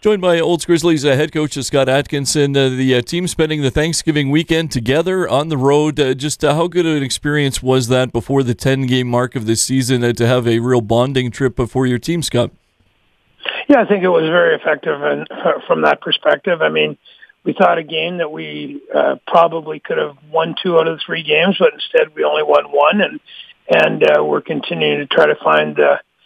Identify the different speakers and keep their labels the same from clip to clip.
Speaker 1: Joined by Olds Grizzlies head coach Scott Atkinson. The team spending the Thanksgiving weekend together on the road. Just how good an experience was that before the 10-game mark of the season to have a real bonding trip for your team, Scott?
Speaker 2: Yeah, I think it was very effective and from that perspective. I mean, we thought a game that we probably could have won 2 out of the 3 games, but instead we only won 1, and we're continuing to try to find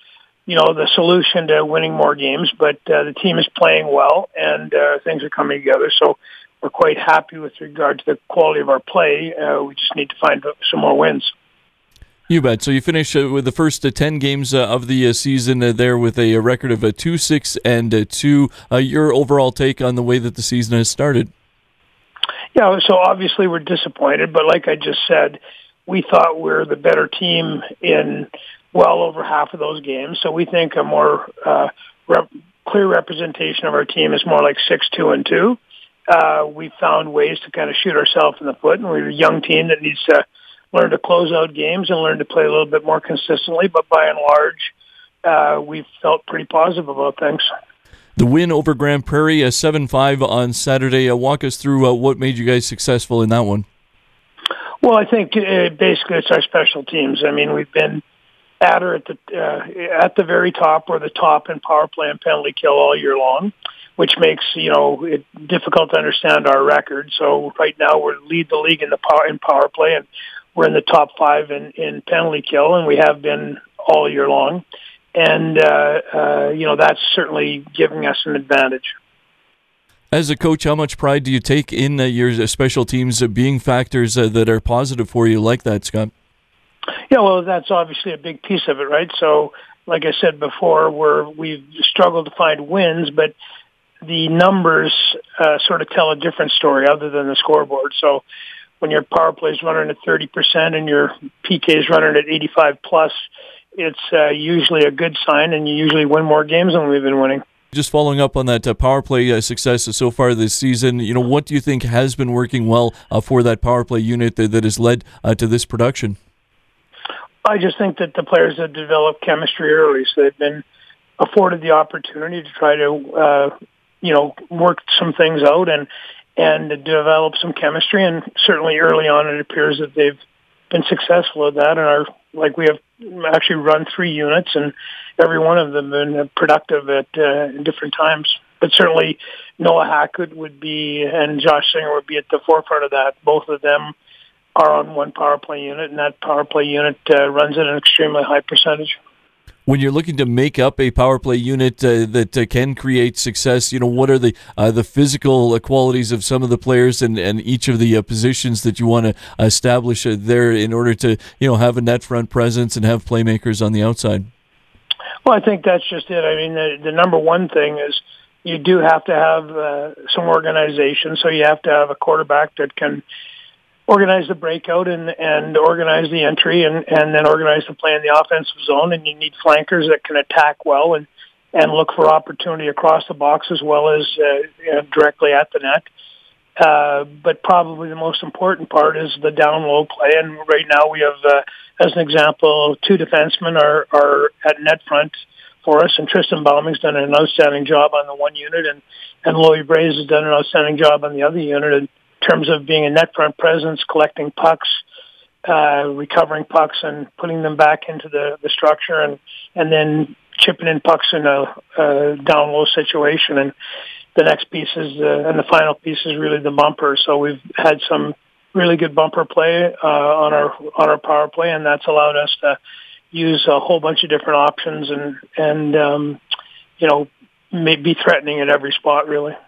Speaker 2: the solution to winning more games. But the team is playing well, and things are coming together. So we're quite happy with regard to the quality of our play. We just need to find some more wins.
Speaker 1: You bet. So you finish with the first 10 games of the season there with a record of 2-6-2. Your overall take on the way that the season has started?
Speaker 2: Yeah, so obviously we're disappointed, but like I just said, we thought we're the better team in well over half of those games. So we think a more clear representation of our team is more like 6-2-2. We found ways to kind of shoot ourselves in the foot, and we're a young team that needs to learn to close out games and learn to play a little bit more consistently. But by and large, we felt pretty positive about things.
Speaker 1: The win over Grand Prairie, 7-5 on Saturday. Walk us through what made you guys successful in that one.
Speaker 2: Well, I think basically it's our special teams. I mean, we've been at her at the very top, or the top in power play and penalty kill all year long, which makes it difficult to understand our record. So right now we lead the league in power play, and we're in the top 5 in penalty kill, and we have been all year long. And that's certainly giving us an advantage.
Speaker 1: As a coach, how much pride do you take in your special teams being factors that are positive for you like that, Scott?
Speaker 2: Yeah, well, that's obviously a big piece of it, right? So, like I said before, we've struggled to find wins, but the numbers sort of tell a different story other than the scoreboard. So, when your power play is running at 30% and your PK is running at 85+, it's usually a good sign, and you usually win more games than we've been winning.
Speaker 1: Just following up on that power play success so far this season, what do you think has been working well for that power play unit that has led to this production?
Speaker 2: I just think that the players have developed chemistry early, so they've been afforded the opportunity to try to, work some things out and develop some chemistry. And certainly early on, it appears that they've been successful at that. And we have actually run 3 units, and every one of them been productive at different times. But certainly Noah Hackett and Josh Singer would be at the forefront of that. Both of them are on one power play unit, and that power play unit runs at an extremely high percentage.
Speaker 1: When you're looking to make up a power play unit that can create success, what are the physical qualities of some of the players and each of the positions that you want to establish there in order to have a net front presence and have playmakers on the outside?
Speaker 2: Well, I think that's just it. I mean, the number one thing is you do have to have some organization. So you have to have a quarterback that can organize the breakout and organize the entry and then organize the play in the offensive zone. And you need flankers that can attack well and look for opportunity across the box as well as directly at the net. But probably the most important part is the down-low play. And right now we have, as an example, 2 defensemen are at net front for us. And Tristan Bauming's done an outstanding job on the one unit, and Loie Braze has done an outstanding job on the other unit. And in terms of being a net front presence, collecting pucks, recovering pucks, and putting them back into the structure, and then chipping in pucks in a down low situation. And the next piece is, and the final piece is really the bumper. So we've had some really good bumper play on our power play, and that's allowed us to use a whole bunch of different options and be threatening at every spot, really.